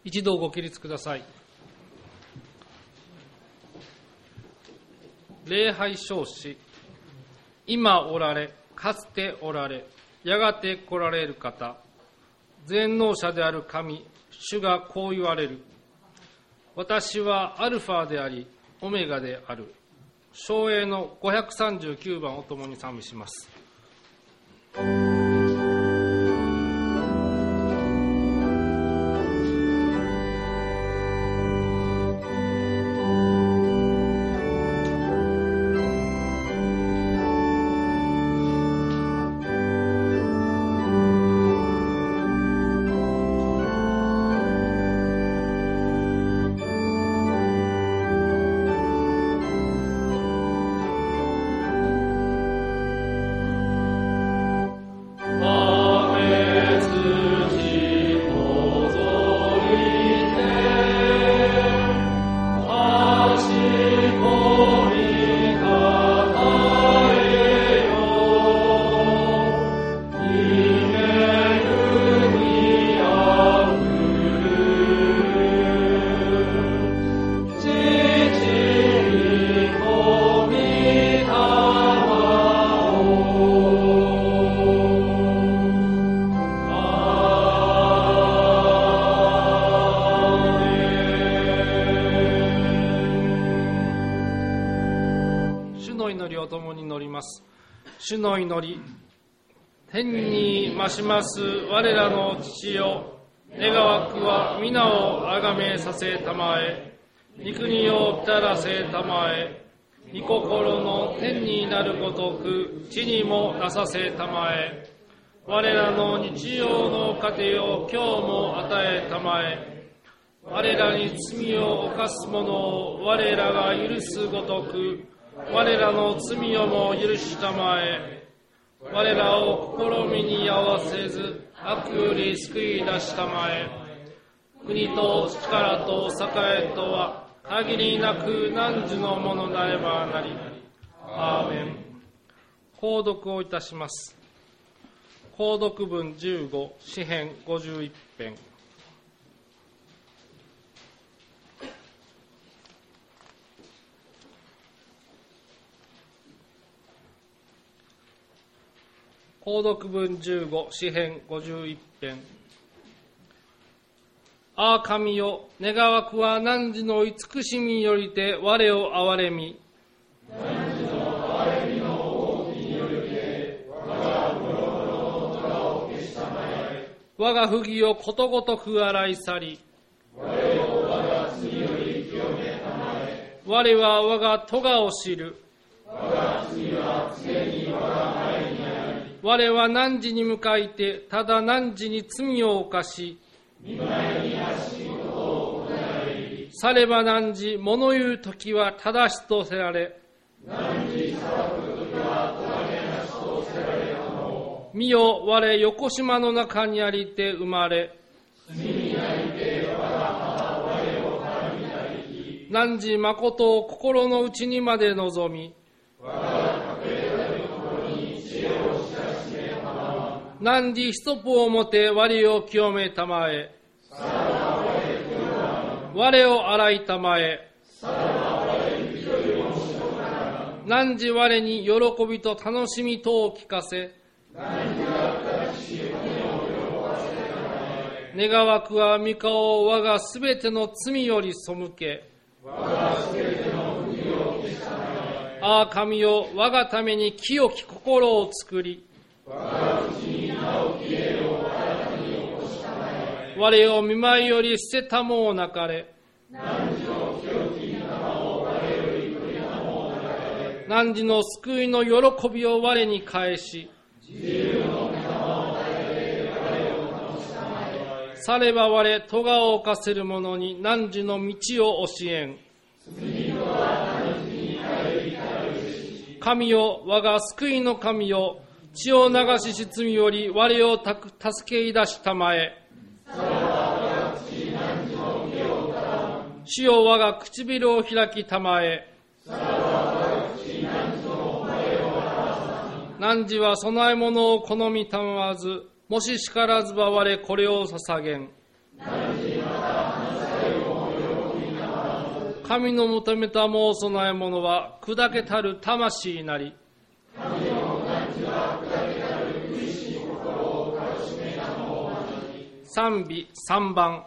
一同ご起立ください。礼拝称し、今おられ、かつておられ、やがて来られる方、全能者である神、主がこう言われる。私はアルファであり、オメガである。唱詠の539番をともに賛美します。主の祈り。天に増します我らの父よ、願わくは皆をあがめさせたまえ、御国を来らせたまえ、御心の天になるごとく地にもなさせたまえ、我らの日曜の糧を今日も与えたまえ、我らに罪を犯す者を我らが許すごとく我らの罪をも許したまえ、我らを試みに合わせず悪より救い出したまえ、国と力と栄とは限りなく汝のものなればなり。アーメン。講読をいたします。講読文15、詩編51編。講読文15、詩編51編。ああ神よ、願わくは汝の慈しみによりて我を憐れみ。 汝の憐れみの大きによりて我がボロボロの虎を消したまえ。 我が不義をことごとく洗い去り。 我を我が罪より清めたまえ。 我は我が咎を知る。 我が罪は常に我が前にあり。 我は汝に向かいてただ汝に罪を犯し、 御前に悪しきことを行い、 されば汝物言うときは正しとせられ、 汝裁くときは咎めなしとせられたの。 見よ、我横島の中にありて生まれ、 罪にありて我が母我をはらみたり、 汝誠を心の内にまで望み、 我が隠れたるところに知恵を知らしめたまま、 汝ひそぽをもて我を清めたまえ、 さらば我清ま我を洗いたまえ、 さらば我に一人もしようから汝我に喜びと楽しみとを聞かせ、 汝が正しい骨を喜ばせたまえ。 願わくは御顔を我がすべての罪より背け、 我がすべての不義を消したまえ。 ああ神よ、我がために清き心を作り、 我が口に直き栄を新たに起こしたまえ。 我を見舞いより捨てたもをなかれ、 汝の清き御霊を我より取りたもうなかれ。 汝の救いの喜びを我に返し、 自由の御霊を与えて我を楽したまえ。 されば我咎を犯せる者に汝の道を教えん。 罪とは汝に帰りたるべし。 神よ、我が救いの神よ、血を流しし罪より我を助けいだしたまえ。 さらば我が口汝の身をたらん。 主よ、我が唇を開きたまえ。 さらば我が口汝の声を表さん。 汝は供え物を好みたまわず、もし叱らずば我これを捧げん。 汝また神の求めたもお供え物は砕けたる魂なり。 神の男児は砕けたる苦しい心をかろしめたもおまに。 賛美3番。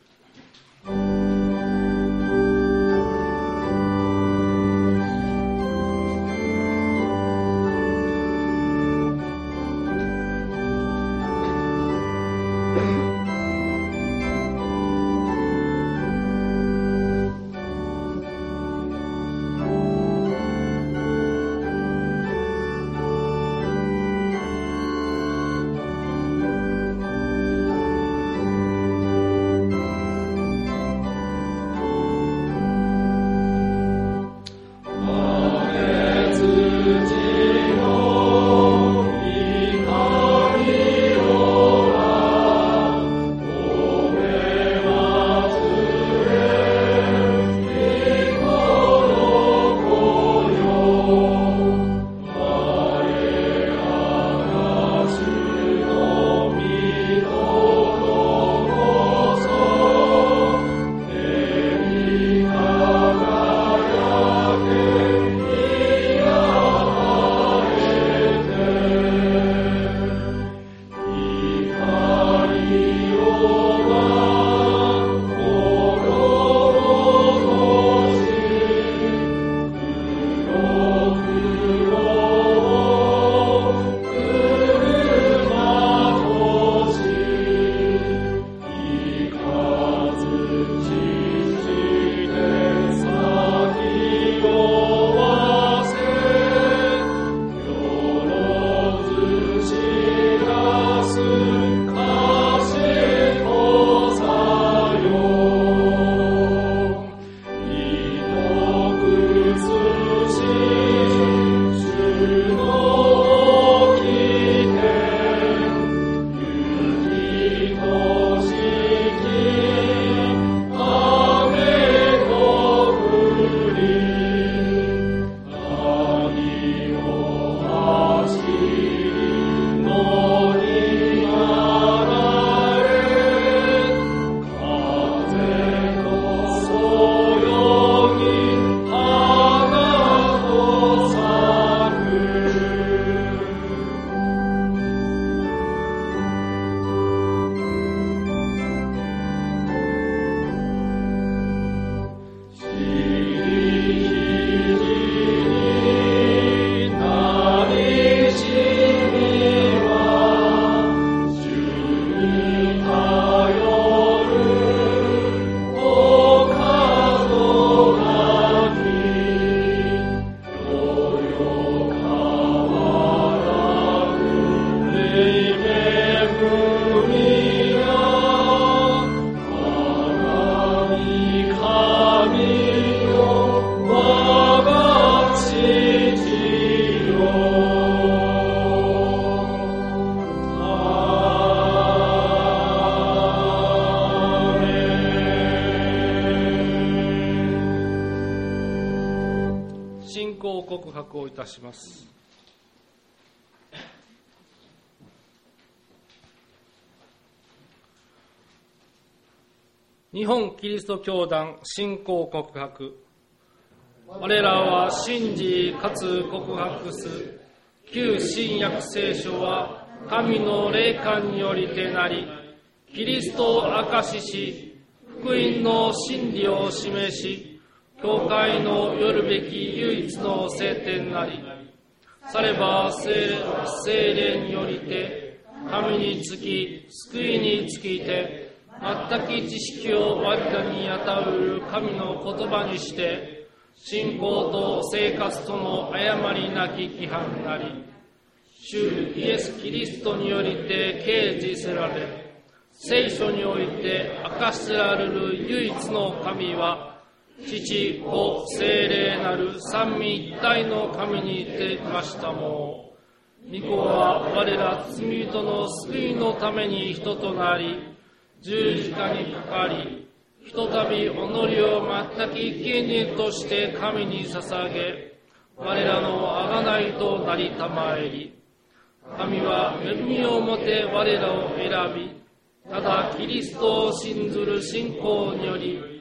告白をいたします。日本キリスト教団信仰告白。我らは信じかつ告白する旧新約聖書は神の霊感によりてなり、キリストを証しし、福音の真理を示し、教会のよるべき唯一の聖典なり、されば聖霊によりて神につき救いにつきて全く知識を我らに与える神の言葉にして、信仰と生活との誤りなき規範なり、主イエス・キリストによりて掲示せられ、聖書において明かしせられる唯一の神は、父、子、聖霊なる三位一体の神にてましたも。御子は我ら罪人の救いのために人となり、十字架にかかり、ひとたび己を全く生贄として神に捧げ、我らの贖いとなりたまえり、神は恵みをもて我らを選び、ただキリストを信ずる信仰により、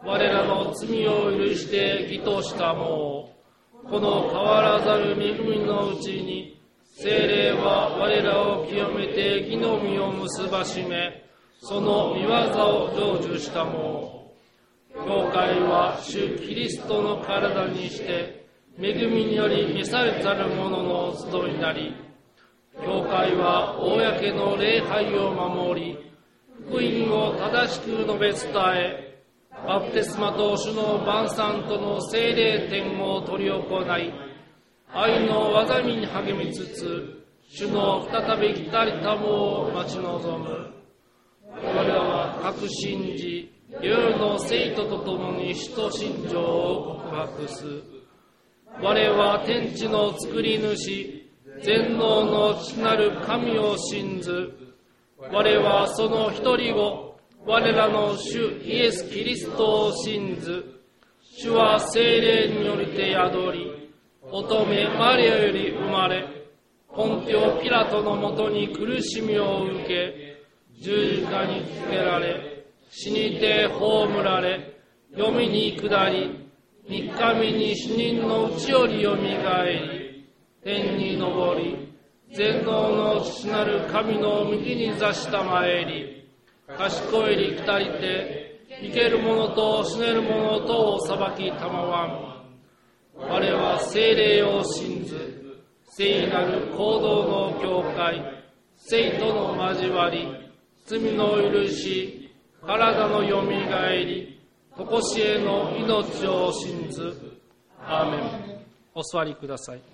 我らの罪を許して義としたもう、この変わらざる恵みのうちに、聖霊は我らを清めて義の実を結ばしめ、その御業を成就したもう、教会は主キリストの体にして、恵みにより召されたる者の集いになり、教会は公の礼拝を守り、福音を正しく述べ伝え、バプテスマと主の晩餐との聖霊典を執り行い、愛の技に励みつつ、主の再び来たりたもを待ち望む。我らは確信じ、世の生徒と共に使徒信条を告白す。我は天地の作り主、全能の父なる神を信ず。我はその一人子、我らの主イエス・キリストを信ず。主は聖霊によりて宿り、乙女マリアより生まれ、ポンテオ・ピラトのもとに苦しみを受け、十字架につけられ、死にて葬られ、読みに下り、三日目に死人のうちよりよみがえり、天に昇り、全能の父なる神の右に座したまえり、賢いり来たりて、生ける者と死ねる者とを裁きたまわん。我は聖霊を信ず、聖なる行動の教会、聖との交わり、罪の許し、体のよみがえり、とこしえの命を信ず。アーメン。お座りください。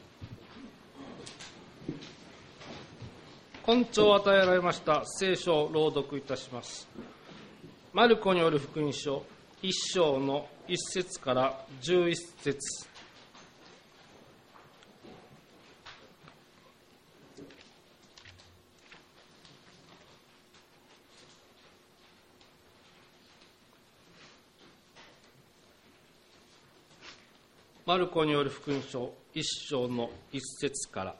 根拠を与えられました聖書を朗読いたします。マルコによる福音書1章の1節から11節。マルコによる福音書1章の1節から。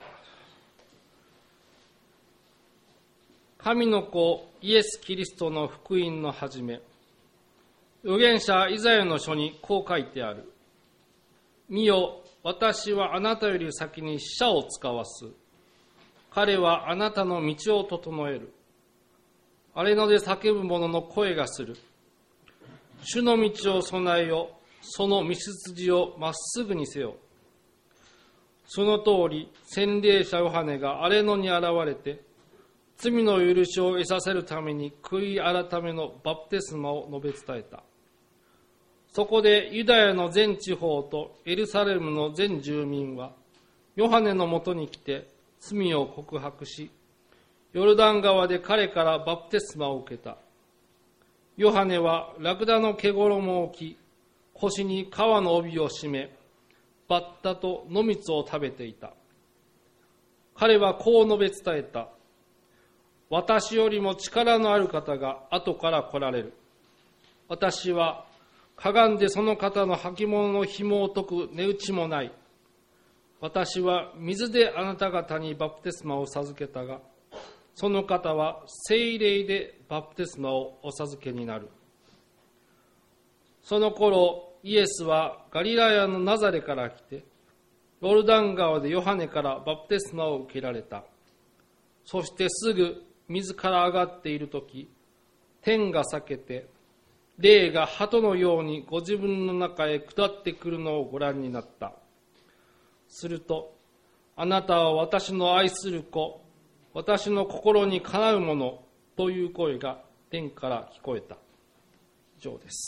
神の子イエス・キリストの福音の始め、預言者イザヤの書にこう書いてある。見よ、私はあなたより先に使者を使わす。彼はあなたの道を整える。荒れ野で叫ぶ者の声がする。主の道を備えよ、その道筋をまっすぐにせよ。その通り、洗礼者ヨハネが荒れ野に現れて、罪の許しを得させるために悔い改めのバプテスマを述べ伝えた。そこでユダヤの全地方とエルサレムの全住民はヨハネのもとに来て罪を告白し、ヨルダン川で彼からバプテスマを受けた。ヨハネはラクダの毛衣を着、腰に革の帯を締め、バッタと野蜜を食べていた。彼はこう述べ伝えた。私よりも力のある方が後から来られる。私はかがんでその方の履物の紐を解く値打ちもない。私は水であなた方にバプテスマを授けたが、その方は聖霊でバプテスマをお授けになる。その頃、イエスはガリラヤのナザレから来て、ヨルダン川でヨハネからバプテスマを受けられた。そしてすぐ水から上がっているとき、天が裂けて、霊が鳩のようにご自分の中へ下ってくるのをご覧になった。すると、あなたは私の愛する子、私の心にかなうものという声が天から聞こえた。以上です。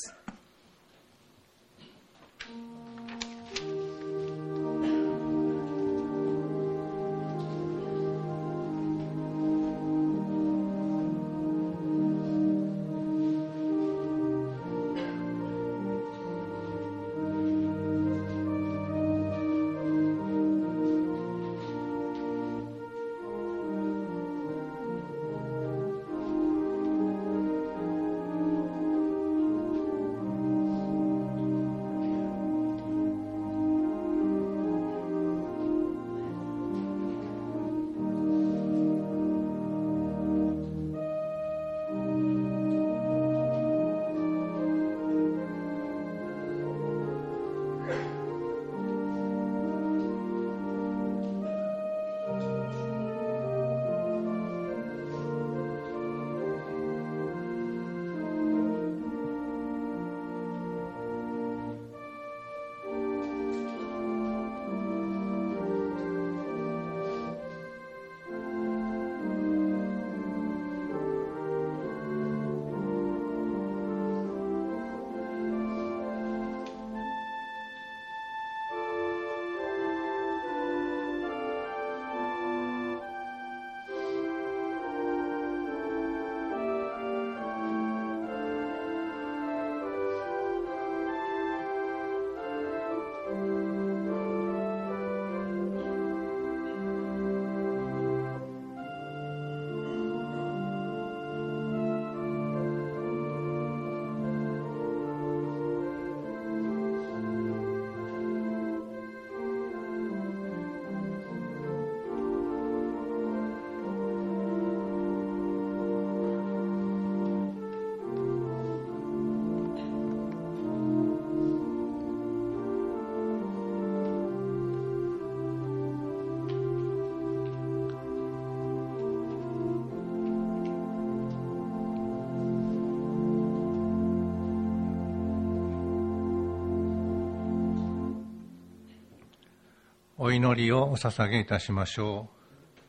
お祈りをお捧げいたしましょう。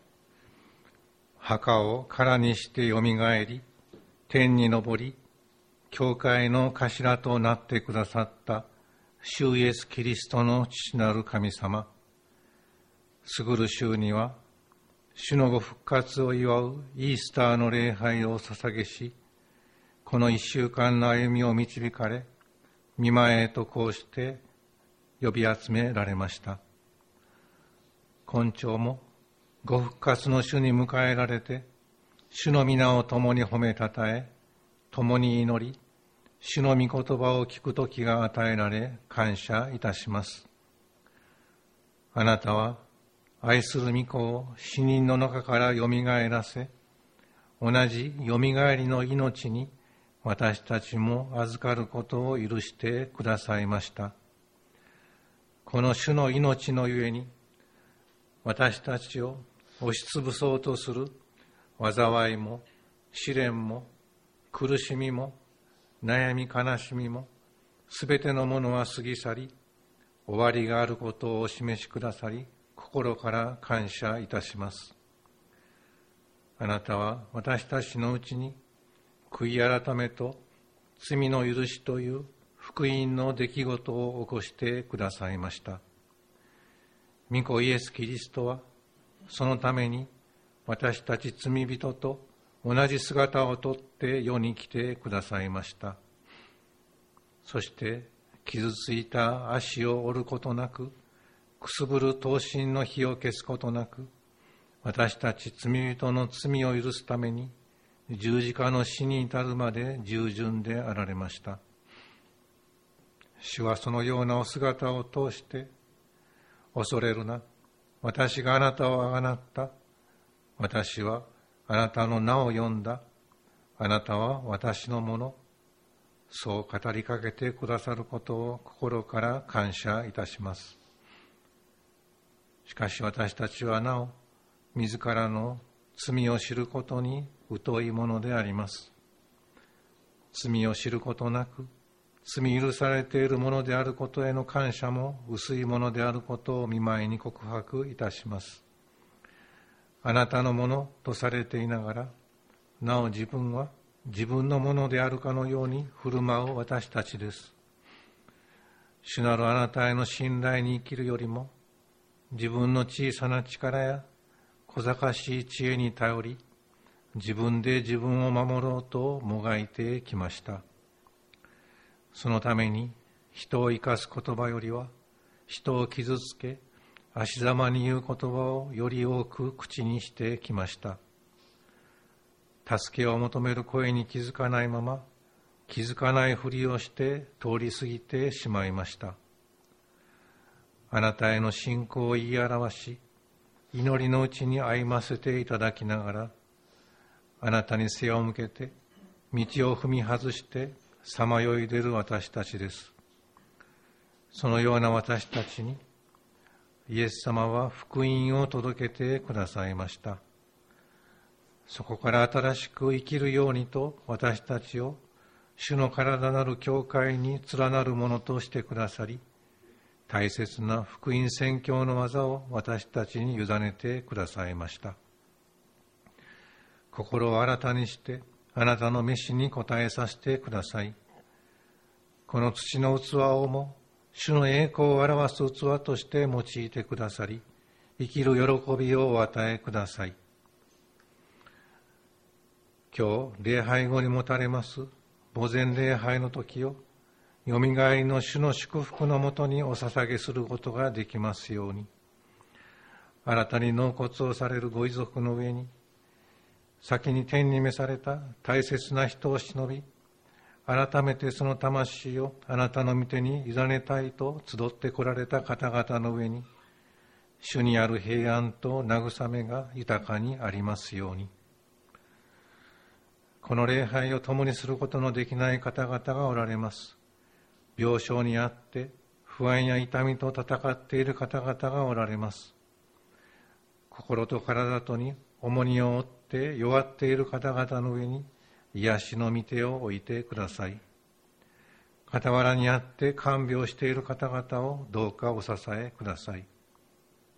墓を空にしてよみがえり、天に昇り、教会の頭となってくださった主イエス・キリストの父なる神様、優る週には、主のご復活を祝うイースターの礼拝を捧げし、この一週間の歩みを導かれ、御前へとこうして呼び集められました。今朝もご復活の主に迎えられて、主の皆を共に褒めたたえ、共に祈り、主の御言葉を聞く時が与えられ、感謝いたします。あなたは愛する御子を死人の中からよみがえらせ、同じよみがえりの命に私たちも預かることを許してくださいました。この主の命のゆえに、私たちを押しつぶそうとする災いも試練も苦しみも悩み悲しみもすべてのものは過ぎ去り、終わりがあることをお示しくださり、心から感謝いたします。あなたは私たちのうちに悔い改めと罪の許しという福音の出来事を起こしてくださいました。御子イエス・キリストはそのために私たち罪人と同じ姿をとって世に来てくださいました。そして傷ついた足を折ることなく、くすぶる刀身の火を消すことなく、私たち罪人の罪を許すために十字架の死に至るまで従順であられました。主はそのようなお姿を通して、恐れるな、私があなたをあがなった、私はあなたの名を呼んだ、あなたは私のもの、そう語りかけてくださることを心から感謝いたします。しかし私たちはなお、自らの罪を知ることに疎いものであります。罪を知ることなく、罪許されているものであることへの感謝も薄いものであることを御前に告白いたします。あなたのものとされていながら、なお自分は自分のものであるかのように振る舞う私たちです。主なるあなたへの信頼に生きるよりも、自分の小さな力や小賢しい知恵に頼り、自分で自分を守ろうともがいてきました。そのために人を生かす言葉よりは、人を傷つけ、足ざまに言う言葉をより多く口にしてきました。助けを求める声に気づかないまま、気づかないふりをして通り過ぎてしまいました。あなたへの信仰を言い表し、祈りのうちに歩ませていただきながら、あなたに背を向けて、道を踏み外してさまよいでいる私たちです。そのような私たちに、イエス様は福音を届けてくださいました。そこから新しく生きるようにと私たちを主の体なる教会に連なるものとしてくださり、大切な福音宣教の技を私たちに委ねてくださいました。心を新たにしてあなたの召しに応えさせてください。この土の器をも主の栄光を表す器として用いてくださり、生きる喜びをお与えください。今日礼拝後に持たれます墓前礼拝の時を、よみがえりの主の祝福のもとにお捧げすることができますように。新たに納骨をされるご遺族の上に、先に天に召された大切な人を忍び、改めてその魂をあなたの御手に委ねたいと集ってこられた方々の上に、主にある平安と慰めが豊かにありますように。この礼拝を共にすることのできない方々がおられます。病床にあって不安や痛みと戦っている方々がおられます。心と体とに重荷を負って弱っている方々の上に癒しの御手を置いてください。傍らにあって看病している方々をどうかお支えください。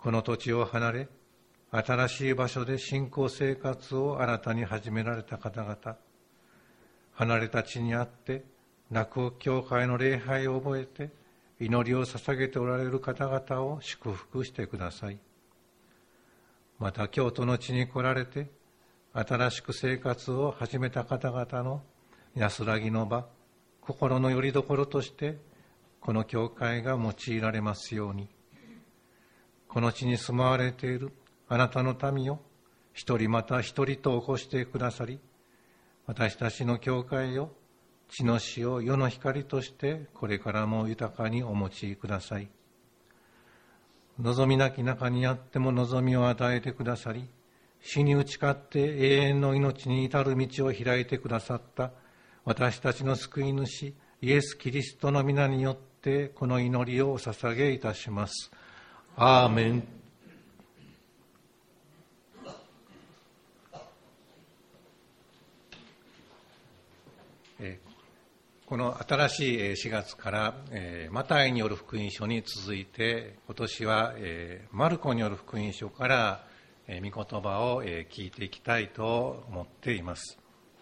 この土地を離れ、新しい場所で信仰生活を新たに始められた方々、離れた地にあって泣く教会の礼拝を覚えて祈りを捧げておられる方々を祝福してください。また京都の地に来られて新しく生活を始めた方々の安らぎの場、心の拠り所としてこの教会が用いられますように、この地に住まわれているあなたの民を一人また一人と起こしてくださり、私たちの教会を地の塩、世の光としてこれからも豊かにお持ちください。望みなき中にあっても望みを与えてくださり、死に打ち勝って永遠の命に至る道を開いてくださった私たちの救い主イエス・キリストの皆によってこの祈りをお捧げいたします。アーメン。この新しい4月からマタイによる福音書に続いて、今年はマルコによる福音書から御言葉を聞いていきたいと思っています。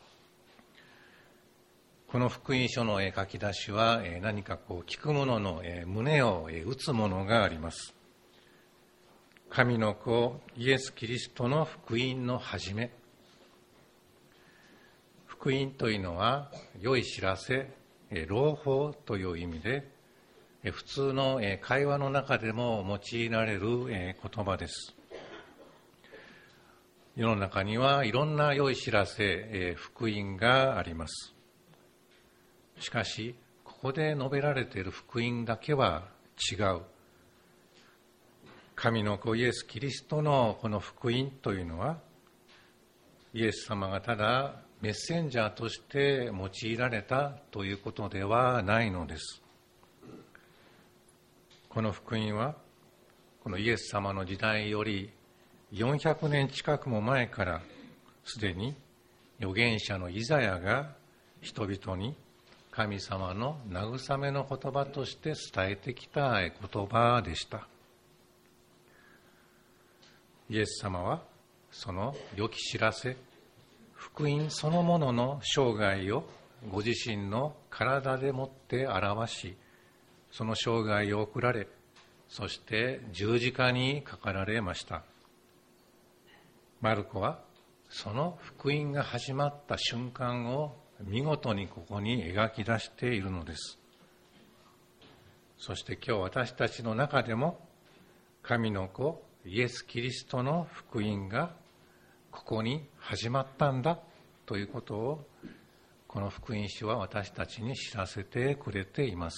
この福音書の書き出しは何か聞く者の胸を打つものがあります。神の子イエス・キリストの福音の始め。福音というのは良い知らせ、朗報という意味で、普通の会話の中でも用いられる言葉です。世の中にはいろんな良い知らせ、福音があります。しかし、ここで述べられている福音だけは違う。神の子イエス・キリストのこの福音というのは、イエス様がただメッセンジャーとして用いられたということではないのです。この福音は、このイエス様の時代より400年近くも前からすでに預言者のイザヤが人々に神様の慰めの言葉として伝えてきた言葉でした。イエス様はその良き知らせ、福音そのものの生涯をご自身の体でもって表し、その生涯を送られ、そして十字架にかかられました。マルコはその福音が始まった瞬間を見事にここに描き出しているのです。そして今日私たちの中でも神の子イエス・キリストの福音がここに始まったんだということをこの福音書は私たちに知らせてくれています。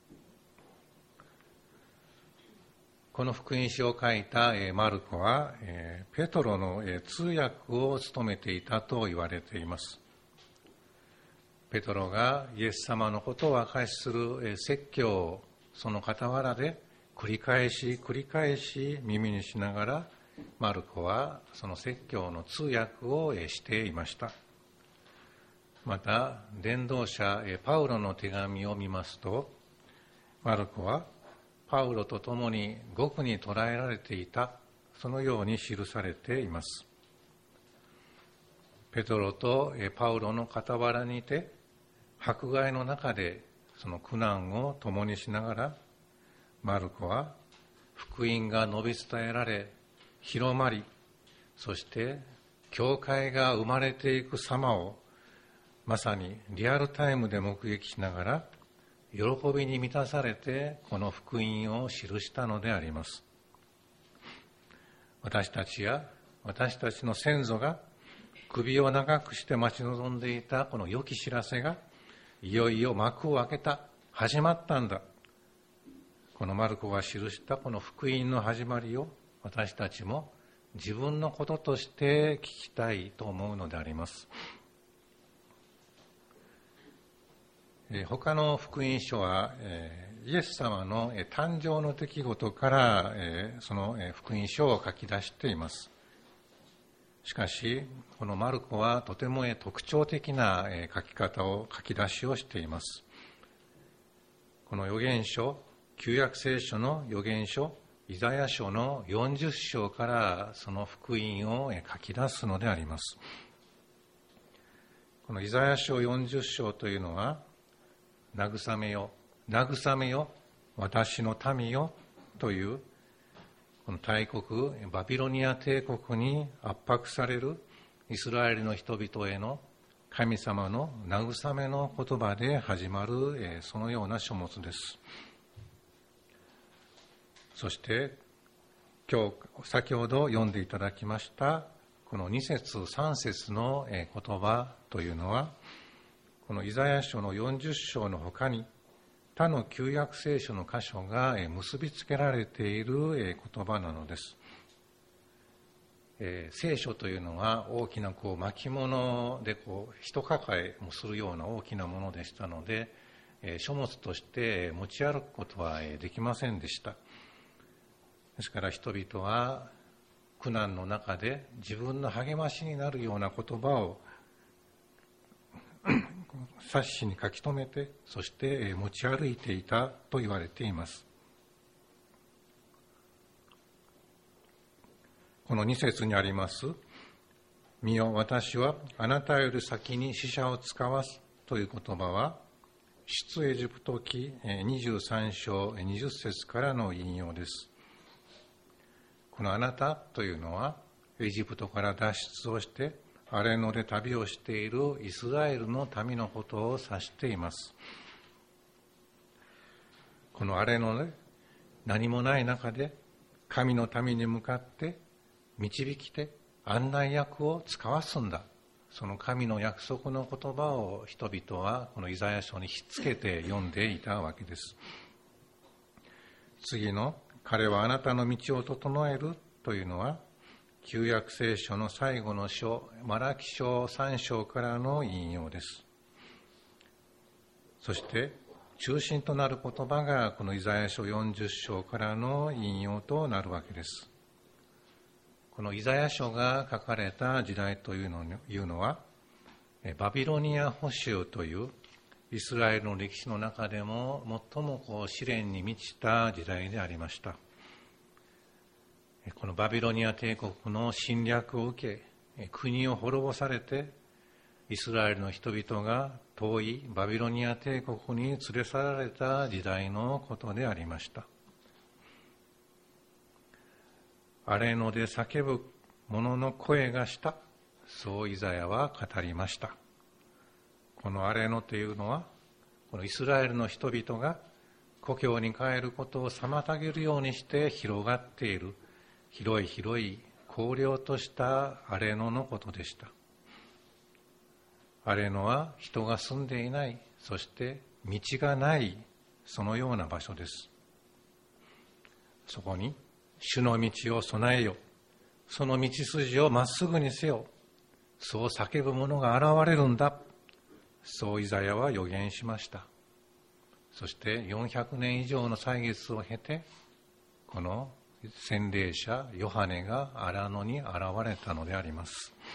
この福音書を書いたマルコはペトロの通訳を務めていたと言われています。ペトロがイエス様のことを証しする説教をその傍らで繰り返し耳にしながら、マルコはその説教の通訳をしていました。また伝道者パウロの手紙を見ますと、マルコはパウロと共に獄に捕らえられていた、そのように記されています。ペトロとパウロの傍らにいて、迫害の中でその苦難を共にしながら、マルコは福音が述べ伝えられ広まり、そして教会が生まれていく様をまさにリアルタイムで目撃しながら、喜びに満たされてこの福音を記したのであります。私たちや私たちの先祖が首を長くして待ち望んでいたこの良き知らせがいよいよ幕を開けた、始まったんだ。このマルコが記したこの福音の始まりを私たちも自分のこととして聞きたいと思うのであります。他の福音書はイエス様の誕生の出来事からその福音書を書き出しています。しかしこのマルコはとても特徴的な書き方を、書き出しをしています。この預言書、旧約聖書の預言書イザヤ書の40章からその福音を書き出すのであります。このイザヤ書40章というのは、慰めよ、慰めよ、私の民よという、この大国、バビロニア帝国に圧迫されるイスラエルの人々への神様の慰めの言葉で始まる、そのような書物です。そして、今日、先ほど読んでいただきました、この2節3節の言葉というのは、このイザヤ書の40章の他に、他の旧約聖書の箇所が結びつけられている言葉なのです。聖書というのは大きな巻物で一抱えもするような大きなものでしたので、書物として持ち歩くことはできませんでした。ですから人々は苦難の中で自分の励ましになるような言葉を冊子に書き留めて、そして持ち歩いていたと言われています。この2節にあります、見よ、私はあなたより先に使者を使わすという言葉は、出エジプト記23章20節からの引用です。このあなたというのは、エジプトから脱出をして、アレノで旅をしているイスラエルの民のことを指しています。このアレノで何もない中で、神の民に向かって導き手、案内役を使わすんだ。その神の約束の言葉を人々はこのイザヤ書にひっつけて読んでいたわけです。次の、彼はあなたの道を整えるというのは、旧約聖書の最後の書、マラキ書3章からの引用です。そして、中心となる言葉がこのイザヤ書40章からの引用となるわけです。このイザヤ書が書かれた時代というのは、バビロニア捕囚というイスラエルの歴史の中でも最も試練に満ちた時代でありました。このバビロニア帝国の侵略を受け、国を滅ぼされて、イスラエルの人々が遠いバビロニア帝国に連れ去られた時代のことでありました。アレノで叫ぶ者の声がした、そうイザヤは語りました。このアレノというのは、このイスラエルの人々が故郷に帰ることを妨げるようにして広がっている、広い荒涼としたアレノのことでした。アレノは人が住んでいない、そして道がない、そのような場所です。そこに、主の道を備えよ、その道筋をまっすぐにせよ、そう叫ぶ者が現れるんだ、そうイザヤは予言しました。そして400年以上の歳月を経て、この洗礼者ヨハネがアラノに現れたのであります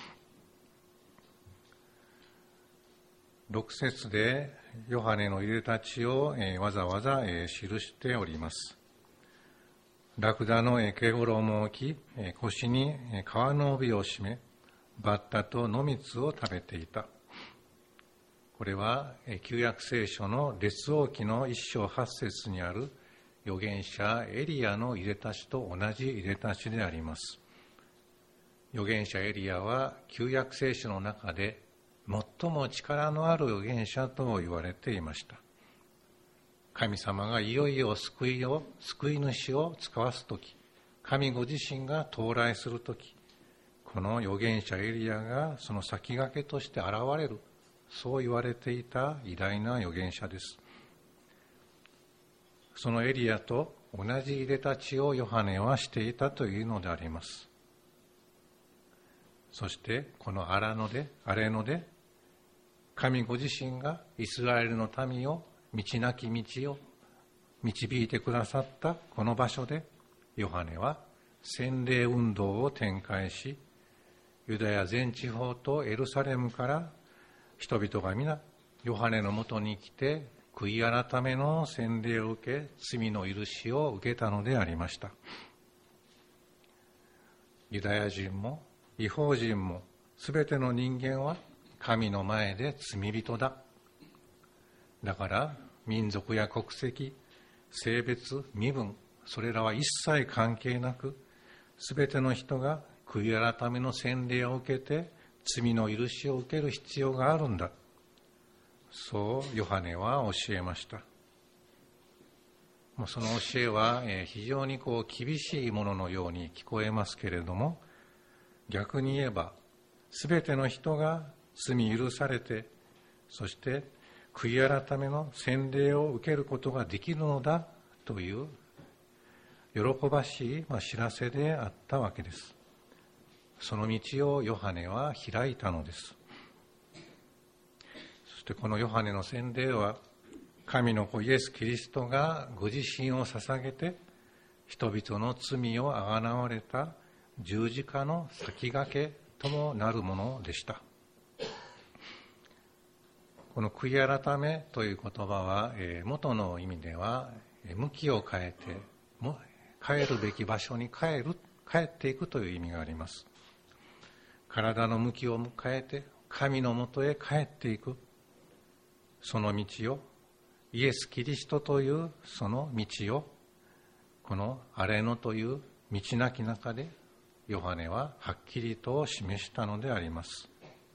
。6節でヨハネのいでたちをわざわざ記しております。ラクダの毛衣を着、腰に革の帯を締め、バッタと野蜜を食べていた。これは旧約聖書の列王記の1章8節にある預言者エリアのいでたちと同じいでたちであります。預言者エリアは旧約聖書の中で最も力のある預言者と言われていました。神様がいよいよ救い主を使わすとき、神ご自身が到来するとき、この預言者エリアがその先駆けとして現れる、そう言われていた偉大な預言者です。そのエリアと同じいでたちをヨハネはしていたというのであります。そしてこのアレノで神ご自身がイスラエルの民を道なき道を導いてくださったこの場所で、ヨハネは洗礼運動を展開し、ユダヤ全地方とエルサレムから人々が皆ヨハネのもとに来て悔い改めの洗礼を受け、罪の許しを受けたのでありました。ユダヤ人も異邦人もすべての人間は神の前で罪人だ。だから民族や国籍、性別、身分、それらは一切関係なく、すべての人が悔い改めの洗礼を受けて罪の許しを受ける必要があるんだ。そうヨハネは教えました。その教えは非常に厳しいもののように聞こえますけれども、逆に言えばすべての人が罪許されて、そして悔い改めの洗礼を受けることができるのだという喜ばしい知らせであったわけです。その道をヨハネは開いたのです。そしてこのヨハネの洗礼は、神の子イエス・キリストがご自身を捧げて人々の罪をあがなわれた十字架の先駆けともなるものでした。この悔い改めという言葉は、元の意味では向きを変えて帰るべき場所に帰っていくという意味があります。体の向きを変えて神のもとへ帰っていく、その道を、イエス・キリストというその道を、このアレノという道なき中でヨハネははっきりと示したのであります。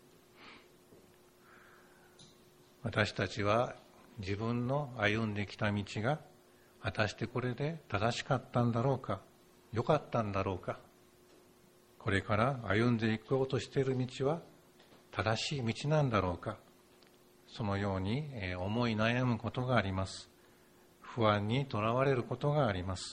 私たちは自分の歩んできた道が果たしてこれで正しかったんだろうか、良かったんだろうか、これから歩んでいこうとしている道は正しい道なんだろうか、そのように思い悩むことがあります。不安にとらわれることがあります。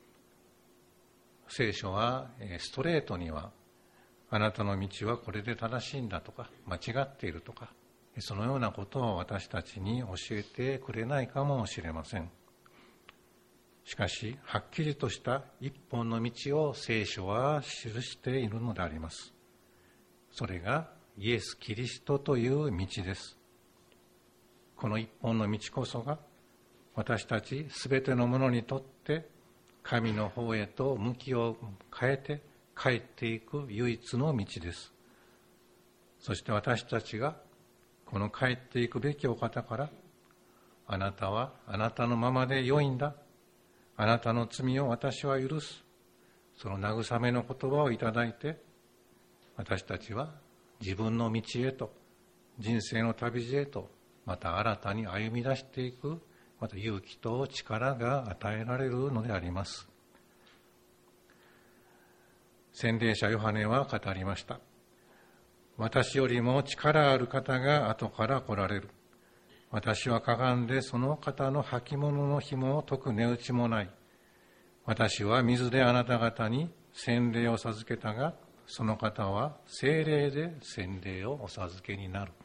聖書はストレートには、あなたの道はこれで正しいんだとか、間違っているとか、そのようなことを私たちに教えてくれないかもしれません。しかし、はっきりとした一本の道を聖書は記しているのであります。それがイエス・キリストという道です。この一本の道こそが、私たちすべてのものにとって神の方へと向きを変えて帰っていく唯一の道です。そして私たちがこの帰っていくべきお方から、あなたはあなたのままで良いんだ、あなたの罪を私は許す、その慰めの言葉をいただいて、私たちは自分の道へと、人生の旅路へと、また新たに歩み出していく、また勇気と力が与えられるのであります。洗礼者ヨハネは語りました。私よりも力ある方が後から来られる。私はかがんでその方の履物の紐を解く値打ちもない。私は水であなた方に洗礼を授けたが、その方は聖霊で洗礼をお授けになる。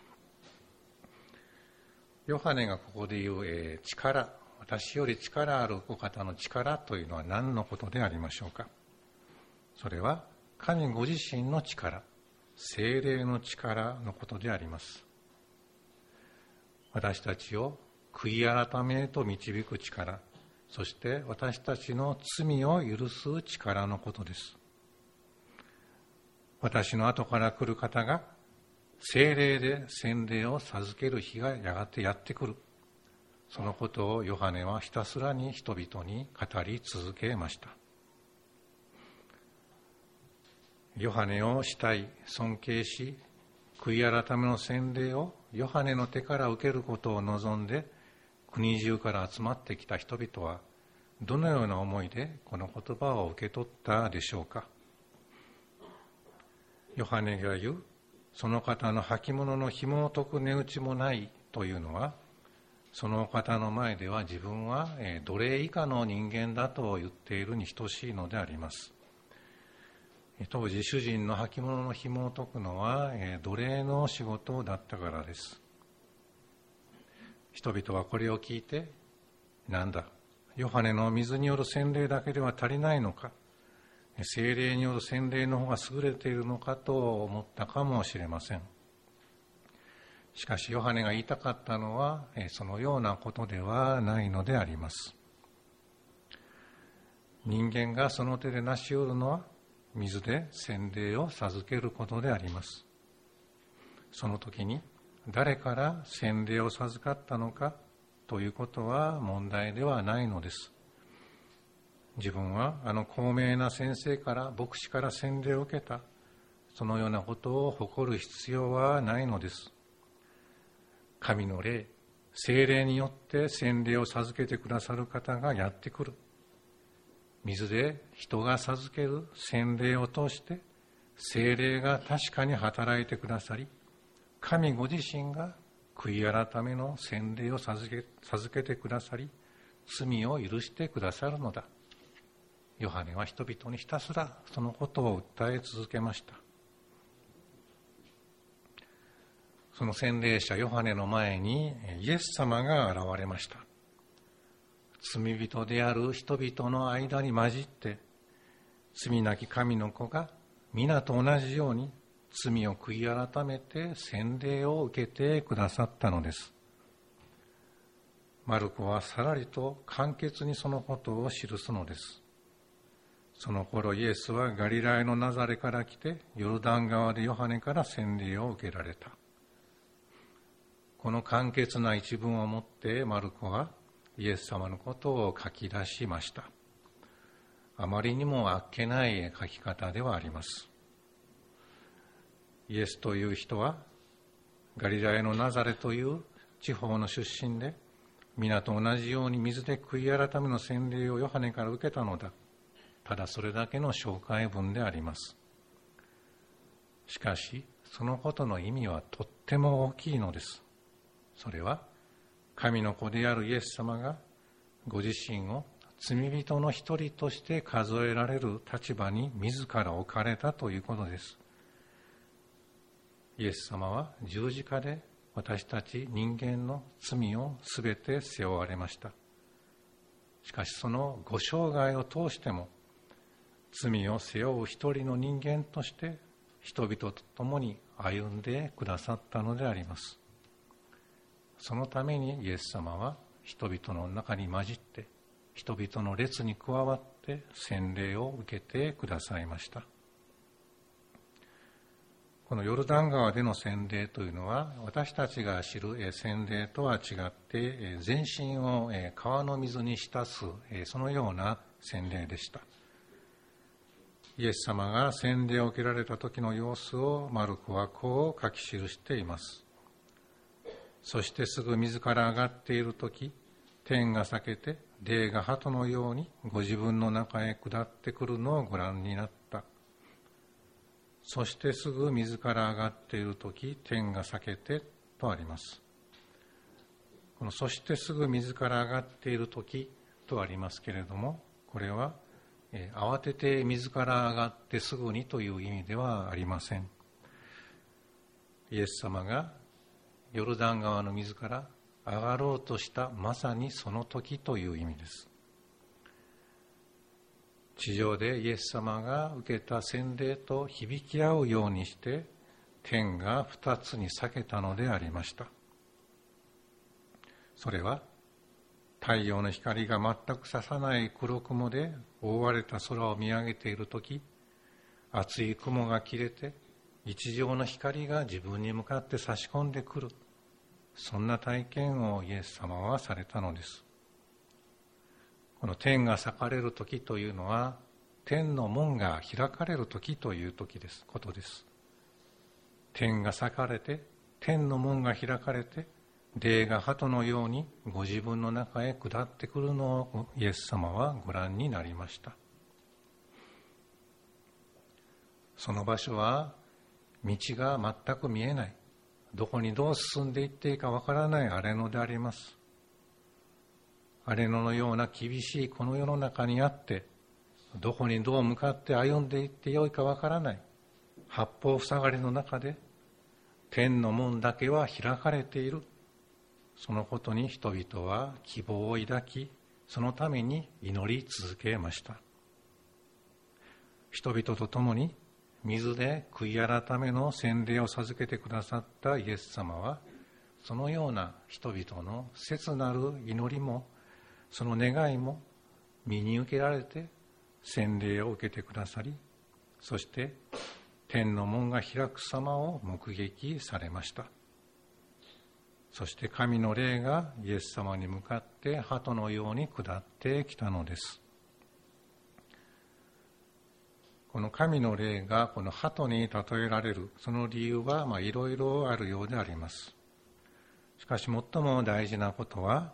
ヨハネがここで言う、力、私より力あるお方の力というのは何のことでありましょうか。それは神ご自身の力、聖霊の力のことであります。私たちを悔い改めへと導く力、そして私たちの罪を許す力のことです。私の後から来る方が聖霊で洗礼を授ける日がやがてやってくる。そのことをヨハネはひたすらに人々に語り続けました。ヨハネを慕い尊敬し、悔い改めの洗礼をヨハネの手から受けることを望んで国中から集まってきた人々はどのような思いでこの言葉を受け取ったでしょうか。ヨハネが言うその方の履物の紐を解く値打ちもないというのは、その方の前では自分は奴隷以下の人間だと言っているに等しいのであります。当時主人の履物の紐を解くのは奴隷の仕事だったからです。人々はこれを聞いて、なんだ、ヨハネの水による洗礼だけでは足りないのか、聖霊による洗礼の方が優れているのかと思ったかもしれません。 しかしヨハネが言いたかったのはそのようなことではないのであります。人間がその手で成し得るのは水で洗礼を授けることであります。その時に誰から洗礼を授かったのかということは問題ではないのです。自分は高名な先生から牧師から洗礼を受けた、そのようなことを誇る必要はないのです。神の霊、聖霊によって洗礼を授けてくださる方がやってくる。水で人が授ける洗礼を通して聖霊が確かに働いてくださり、神ご自身が悔い改めの洗礼を授けてくださり、罪を許してくださるのだ。ヨハネは人々にひたすらそのことを訴え続けました。その洗礼者ヨハネの前にイエス様が現れました。罪人である人々の間に混じって、罪なき神の子が皆と同じように罪を悔い改めて洗礼を受けてくださったのです。マルコはさらりと簡潔にそのことを記すのです。その頃イエスはガリラヤのナザレから来て、ヨルダン川でヨハネから洗礼を受けられた。この簡潔な一文をもってマルコはイエス様のことを書き出しました。あまりにもあっけない書き方ではあります。イエスという人はガリラヤのナザレという地方の出身で、皆と同じように水で悔い改めの洗礼をヨハネから受けたのだ。ただそれだけの紹介文であります。しかしそのことの意味はとっても大きいのです。それは神の子であるイエス様がご自身を罪人の一人として数えられる立場に自ら置かれたということです。イエス様は十字架で私たち人間の罪をすべて背負われました。しかしそのご生涯を通しても罪を背負う一人の人間として人々と共に歩んでくださったのであります。そのためにイエス様は人々の中に混じって人々の列に加わって洗礼を受けてくださいました。このヨルダン川での洗礼というのは私たちが知る洗礼とは違って全身を川の水に浸すそのような洗礼でした。イエス様が洗礼を受けられた時の様子をマルコはこう書き記しています。そしてすぐ自ら上がっているとき、天が裂けて霊が鳩のようにご自分の中へ下ってくるのをご覧になった。そしてすぐ自ら上がっているとき、天が裂けてとあります。このそしてすぐ自ら上がっているときとありますけれども、これは慌てて自ら上がってすぐにという意味ではありません。イエス様がヨルダン川の水から上がろうとしたまさにその時という意味です。地上でイエス様が受けた洗礼と響き合うようにして天が二つに裂けたのでありました。それは太陽の光が全く差さない黒雲で覆われた空を見上げているとき、厚い雲が切れて一条の光が自分に向かって差し込んでくる、そんな体験をイエス様はされたのです。この天が裂かれる時というのは天の門が開かれる時ということです。天が裂かれて天の門が開かれて霊が鳩のようにご自分の中へ下ってくるのをイエス様はご覧になりました。その場所は道が全く見えない、どこにどう進んでいっていいかわからない荒れ野であります。荒れ野のような厳しいこの世の中にあって、どこにどう向かって歩んでいってよいかわからない八方塞がりの中で天の門だけは開かれている、そのことに人々は希望を抱き、そのために祈り続けました。人々と共に水で悔い改めの洗礼を授けてくださったイエス様は、 そのような人々の切なる祈りも、その願いも身に受けられて洗礼を受けてくださり、そして天の門が開く様を目撃されました。そして神の霊がイエス様に向かって鳩のように下ってきたのです。この神の霊がこの鳩に例えられるその理由はいろいろあるようであります。しかし最も大事なことは、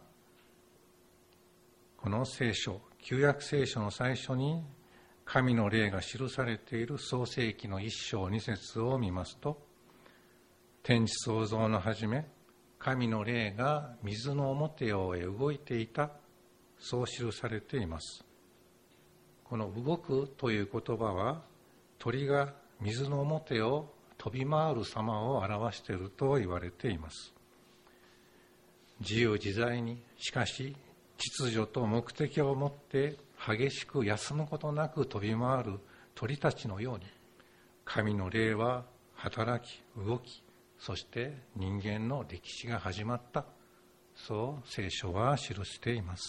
この聖書、旧約聖書の最初に神の霊が記されている創世記の1章2節を見ますと、天地創造の初め、神の霊が水の表へ動いていた、そう記されています。この動くという言葉は、鳥が水の表を飛び回る様を表していると言われています。自由自在に、しかし秩序と目的を持って激しく休むことなく飛び回る鳥たちのように、神の霊は働き、動き、そして人間の歴史が始まった、そう聖書は記しています。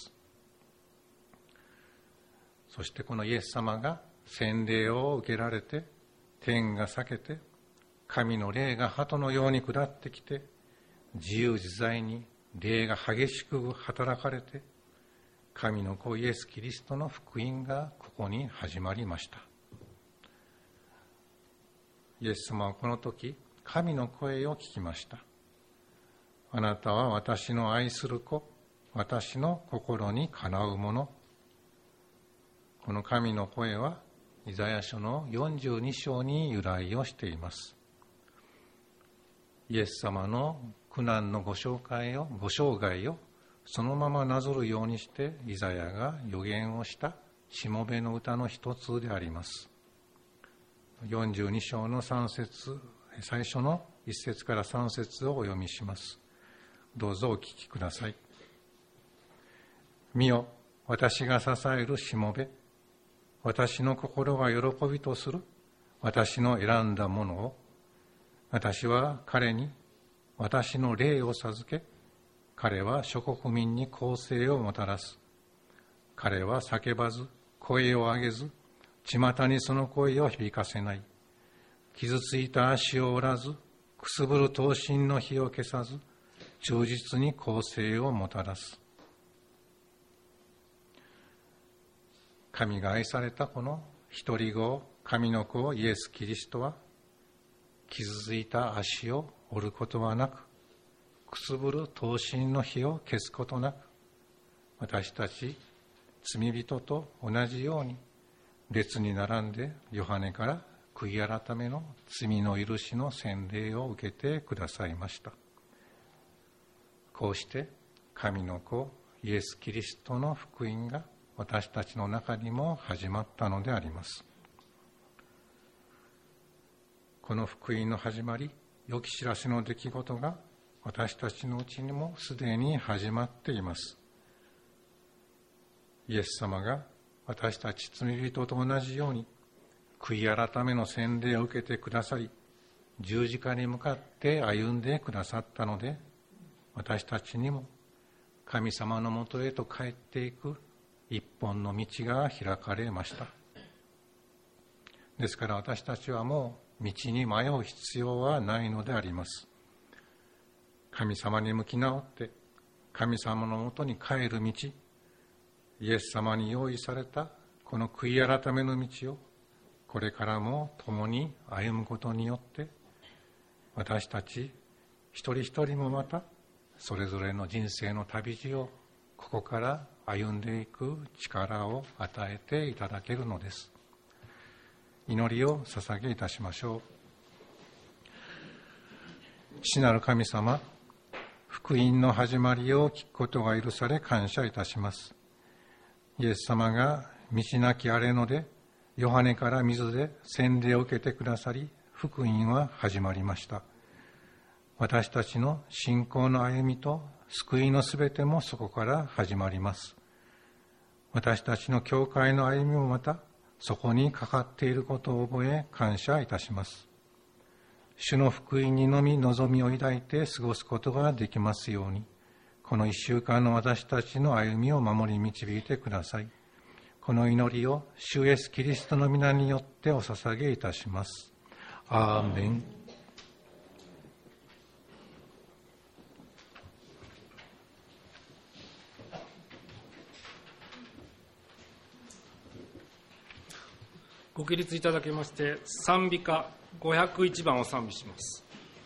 そしてこのイエス様が洗礼を受けられて、天が裂けて、神の霊が鳩のように下ってきて、自由自在に霊が激しく働かれて、神の子イエス・キリストの福音がここに始まりました。イエス様はこの時、神の声を聞きました。あなたは私の愛する子、私の心にかなうもの。この神の声はイザヤ書の42章に由来をしています。イエス様の苦難のご生涯をそのままなぞるようにしてイザヤが予言をしたしもべの歌の一つであります。42章の3節、最初の1節から3節をお読みします。どうぞお聞きください。見よ、私が支えるしもべ、私の心が喜びとする私の選んだものを、私は彼に私の霊を授け、彼は諸国民に公正をもたらす。彼は叫ばず、声を上げず、巷にその声を響かせない。傷ついた足を折らず、くすぶる刀身の火を消さず、忠実に公正をもたらす。神が愛されたこの一人子、神の子イエス・キリストは、傷ついた足を折ることはなく、くすぶる刀身の火を消すことなく、私たち罪人と同じように列に並んでヨハネから悔い改めの罪の許しの洗礼を受けてくださいました。こうして神の子イエス・キリストの福音が私たちの中にも始まったのであります。この福音の始まり、良き知らせの出来事が私たちのうちにもすでに始まっています。イエス様が私たち罪人と同じように悔い改めの洗礼を受けてくださり、十字架に向かって歩んでくださったので、私たちにも神様のもとへと帰っていく一本の道が開かれました。ですから私たちはもう道に迷う必要はないのであります。神様に向き直って神様のもとに帰る道、イエス様に用意されたこの悔い改めの道をこれからも共に歩むことによって、私たち一人一人もまたそれぞれの人生の旅路をここから歩んでいく力を与えていただけるのです。祈りを捧げいたしましょう。父なる神様、福音の始まりを聞くことが許され感謝いたします。イエス様が道なき荒れ野でヨハネから水で洗礼を受けてくださり、福音は始まりました。私たちの信仰の歩みと救いのすべてもそこから始まります。私たちの教会の歩みもまたそこにかかっていることを覚え感謝いたします。 主の福音にのみ望みを抱いて過ごすことができますように、この1週間の私たちの歩みを守り導いてください。この祈りを主イエスキリストの皆によってお捧げいたします。アーメン。 ご起立いただきまして、賛美歌501番を賛美します。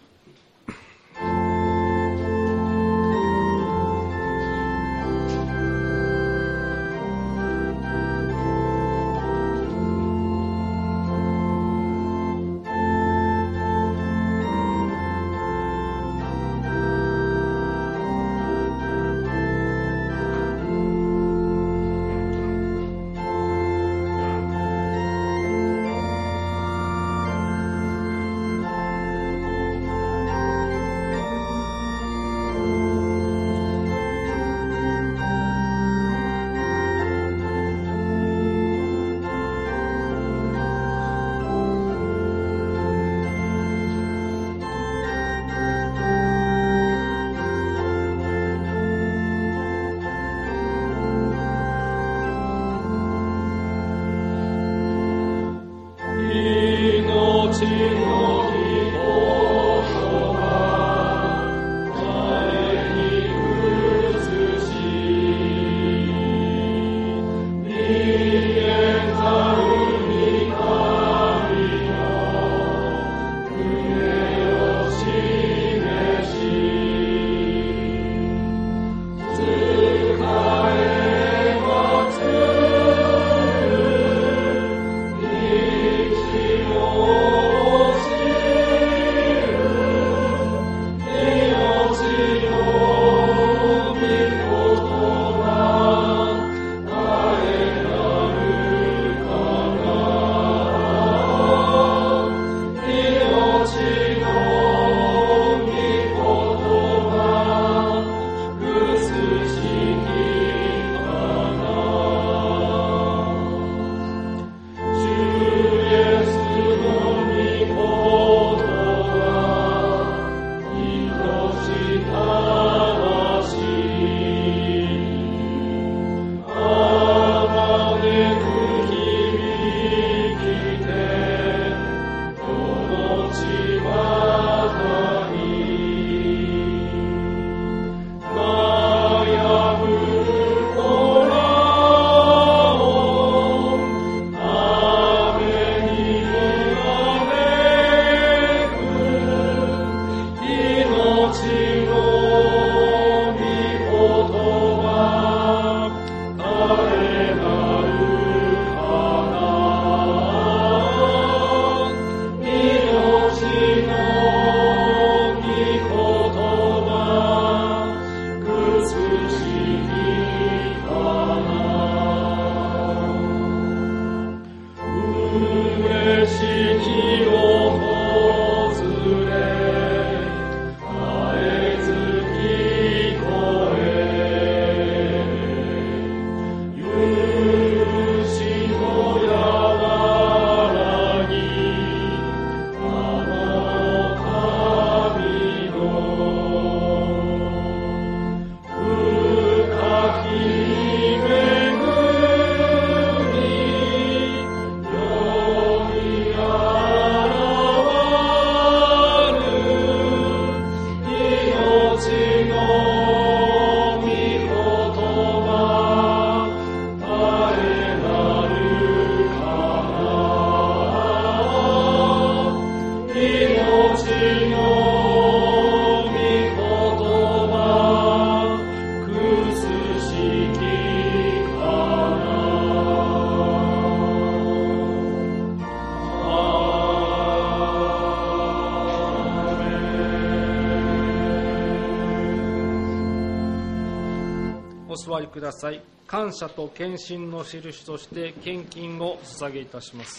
お座りください。感謝と献身の印として献金を捧げいたします。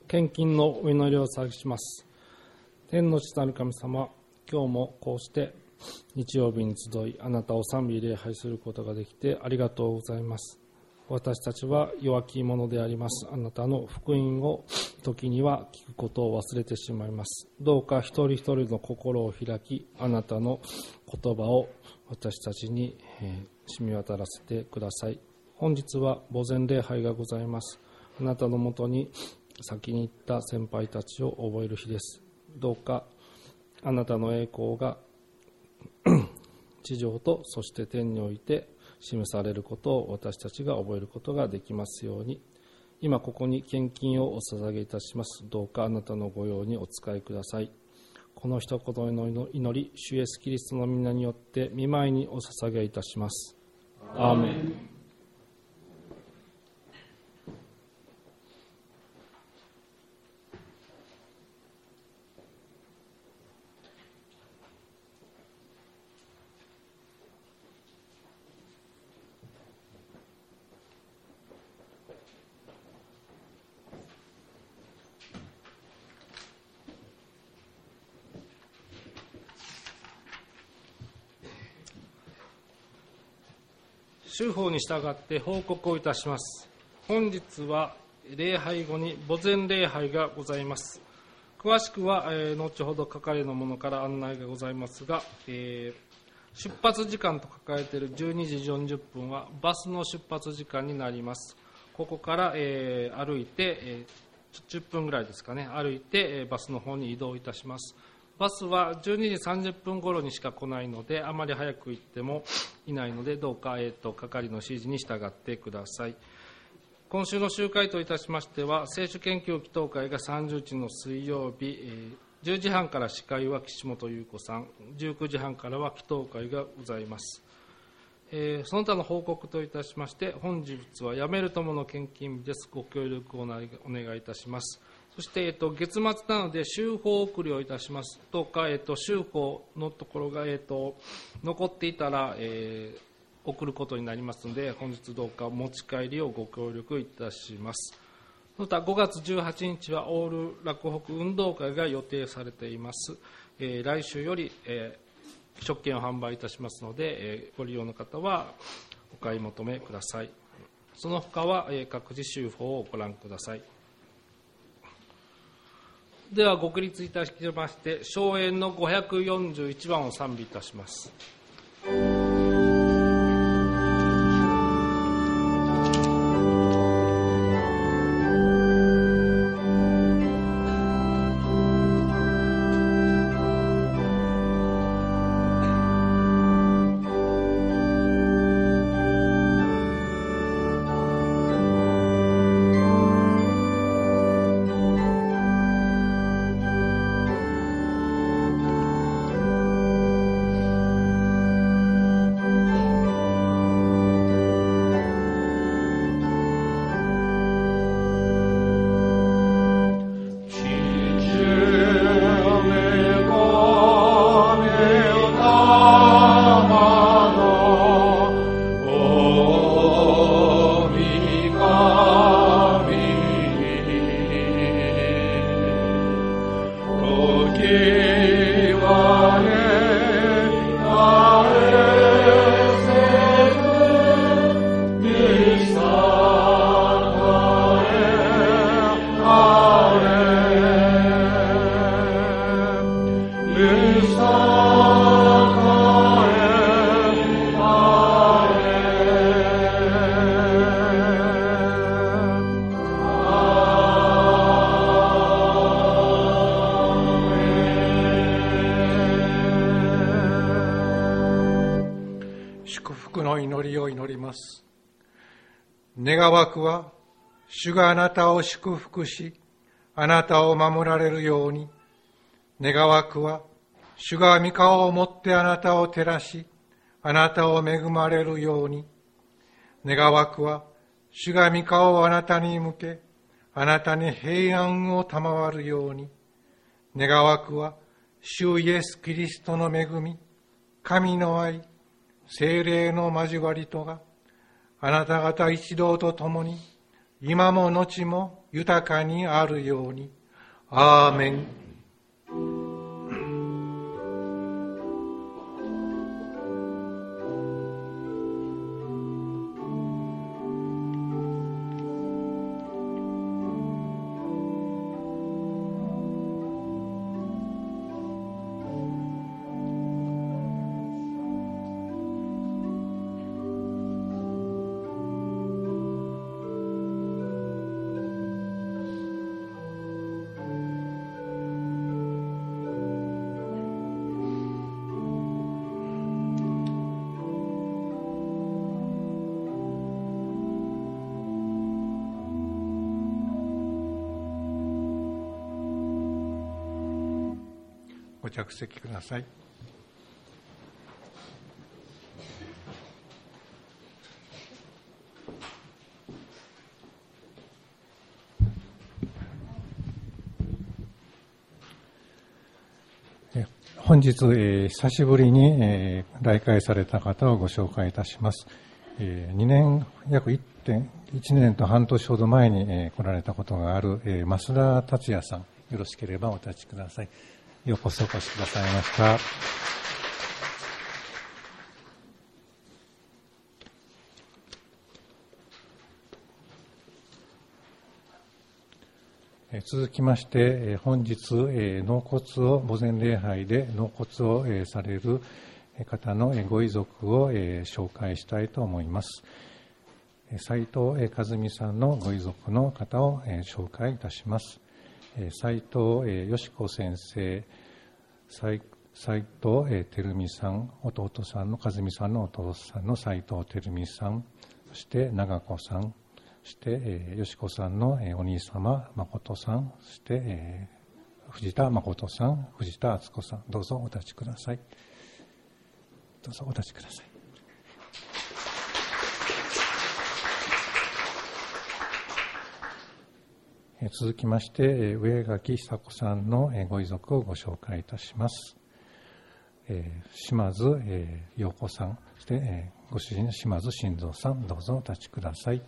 献金のお祈りを捧げします。天の父なる神様、今日もこうして日曜日に集い、あなたを賛美礼拝することができてありがとうございます。私たちは弱き者であります。あなたの福音を時には聞くことを忘れてしまいます。どうか一人一人の心を開き、あなたの言葉を私たちに染み渡らせてください。本日は墓前礼拝がございます。あなたのもとに先に行った先輩たちを覚える日です。どうかあなたの栄光が地上とそして天において示されることを私たちが覚えることができますように。今ここに献金をお捧げいたします。どうかあなたの御用にお使いください。この一言の祈り、主イエスキリストの皆によって御前にお捧げいたします。アーメン。宗法に従って報告をいたします。本日は礼拝後に墓前礼拝がございます。詳しくは、後ほど係の者から案内がございますが、出発時間と書かれている12時40分はバスの出発時間になります。ここから、歩いて、10分ぐらいですかね、歩いて、バスの方に移動いたします。バスは12時30分頃にしか来ないので、あまり早く行ってもいないので、どうか、係の指示に従ってください。今週の集会といたしましては、聖書研究祈祷会が30日の水曜日、10時半から司会は岸本優子さん、19時半からは祈祷会がございます。その他の報告といたしまして、本日はやめる友の献金日です。ご協力をお願いいたします。そして、月末なので週報送りをいたします。どうか、週報のところが、残っていたら、送ることになりますので、本日どうか持ち帰りをご協力いたします。その他5月18日はオール洛北運動会が予定されています。来週より、食券を販売いたしますので、ご利用の方はお買い求めください。その他は、各自週報をご覧ください。ではご起立いたしまして、頌詠の541番を賛美いたします。 願わくは、主があなたを祝福し、あなたを守られるように。願わくは、主が御顔をもってあなたを照らし、あなたを恵まれるように。願わくは、主が御顔をあなたに向け、あなたに平安を賜るように。願わくは、主イエス・キリストの恵み、神の愛、聖霊の交わりとが、あなた方一同と共に今も後も豊かにあるように。アーメン。ご着席ください。本日、久しぶりに、来会された方をご紹介いたします。約1年と半年ほど前に、来られたことがある、増田達也さん、よろしければお立ちください。ようこそお越しくださいました。続きまして、本日、納骨を、墓前礼拝で納骨をされる方のご遺族を紹介したいと思います。斉藤和美さんのご遺族の方を紹介いたします。斉藤よし子先生、斉藤照美さん、弟さんの和美さんの弟さんの斉藤照美さん、そして長子さん、そしてよし子さんのお兄様誠さん、そして藤田誠さん、藤田敦子さん、どうぞお立ちください。どうぞお立ちください。続きまして、上垣久子さんのご遺族をご紹介いたします。島津陽子さん、そしてご主人島津晋三さん、どうぞお立ちください。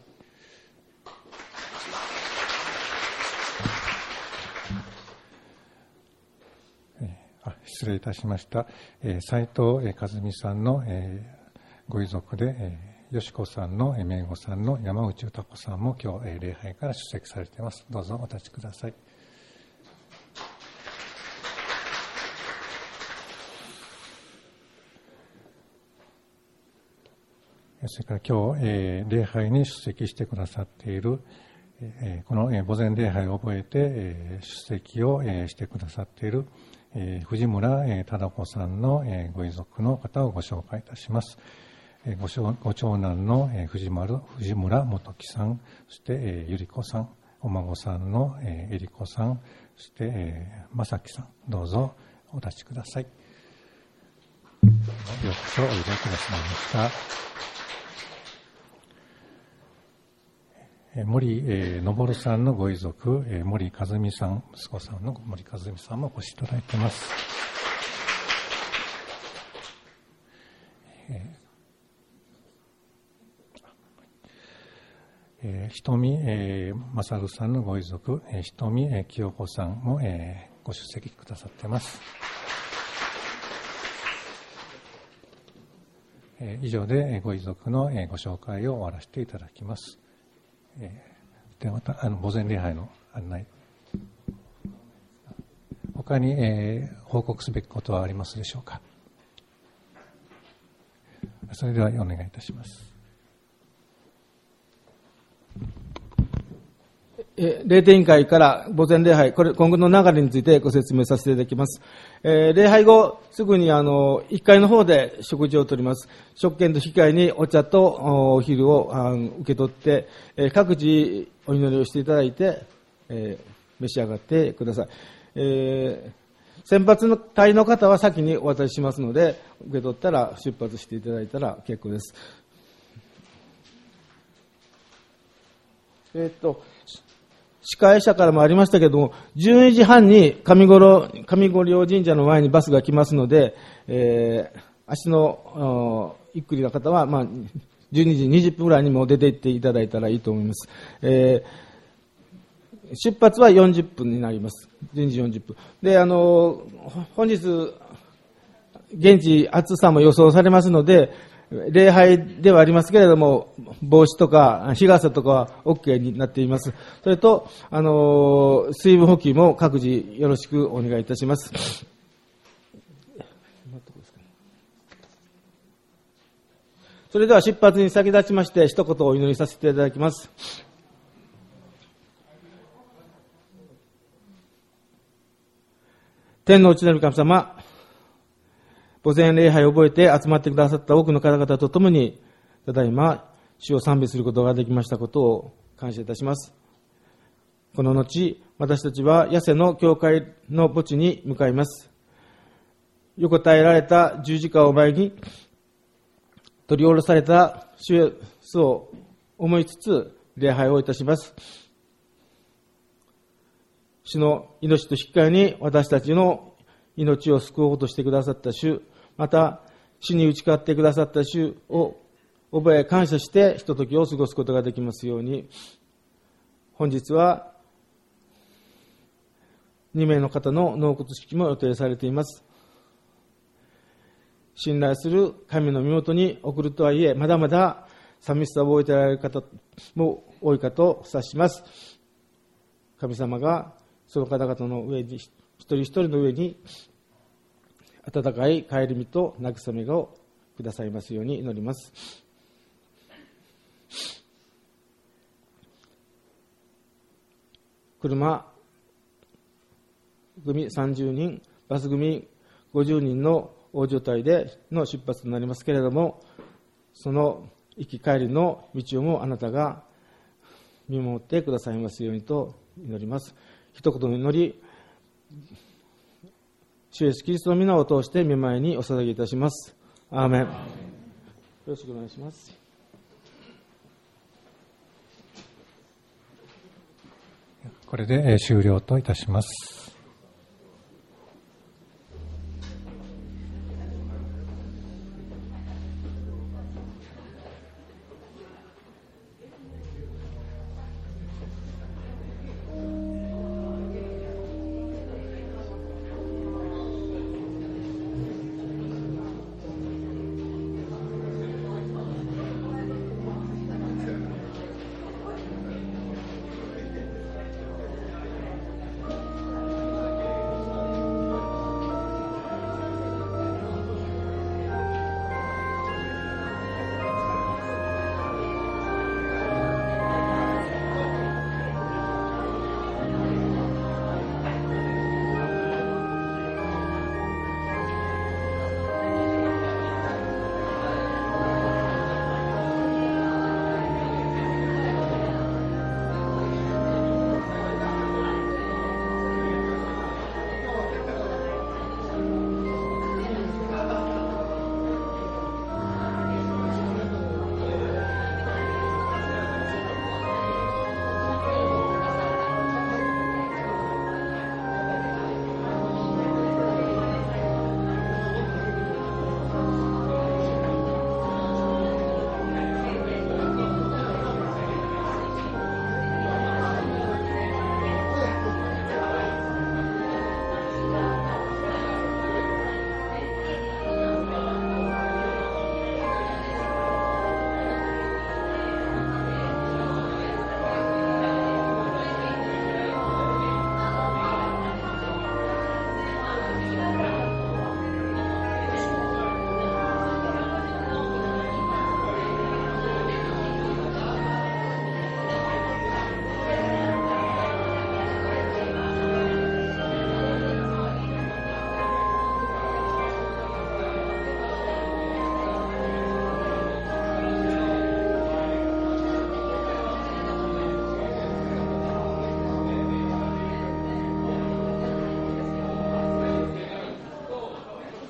失礼いたしました。斉藤和美さんのご遺族で、よし子さんの姪御さんの山内歌子さんも今日礼拝から出席されています。どうぞお立ちください。それから今日礼拝に出席してくださっているこの墓前礼拝を覚えて出席をしてくださっている藤村忠子さんのご遺族の方をご紹介いたします。ご長男の藤村元樹さん、そしてゆり子さん、お孫さんのえり子さん、そして正樹さん、どうぞお立ちください。ようこそおいでくださいました。森昇さんのご遺族、森和美さん、息子さんの森和美さんもお越しいただいています。瞳勝さんのご遺族、瞳清子さんもご出席くださっています。以上でご遺族のご紹介を終わらせていただきます。でまた墓前礼拝の案内、他に報告すべきことはありますでしょうか。それではお願いいたします。 例定委員会から墓前礼拝、今後の流れについてご説明させていただきます。礼拝後、すぐに1階の方で食事をとります。食券と引き換えにお茶とお昼を受け取って、各自お祈りをしていただいて、召し上がってください。先発の隊の方は先にお渡ししますので、受け取ったら出発していただいたら結構です。司会者からもありましたけれども、12時半に上五稜神社の前にバスが来ますので、足のゆっくりな方は、 12時20分ぐらいにもう出て行っていただいたらいいと思います。出発は40分になります。12時40分。で、本日、現地暑さも予想されますので、礼拝ではありますけれども、帽子とか日傘とかは OK になっています。それと、水分補給も各自よろしくお願いいたします。それでは出発に先立ちまして、一言お祈りさせていただきます。天の内なる神様、墓前礼拝を覚えて集まってくださった多くの方々と共に、ただいま、主を賛美することができましたことを感謝いたします。この後、私たちは八瀬の教会の墓地に向かいます。横たえられた十字架を前に、取り下ろされた主イエスを思いつつ、礼拝をいたします。主の命と引き換えに私たちの命を救おうとしてくださった主、また死に打ち勝ってくださった主を覚え感謝してひとときを過ごすことができますように、本日は2名の方の納骨式も予定されています。信頼する神の身元に送るとはいえ、まだまだ寂しさを覚えておられる方も多いかと察します。神様がその方々の上に、一人一人の上に温かい帰りみと慰めをくださいますように祈ります。車組30人、バス組50人の大所帯での出発となりますけれども、その行き帰りの道をもあなたが見守ってくださいますようにと祈ります。一言の祈り、主イエスキリストの皆を通して御前にお捧げいたします。アーメン。よろしくお願いします。 これで終了といたします。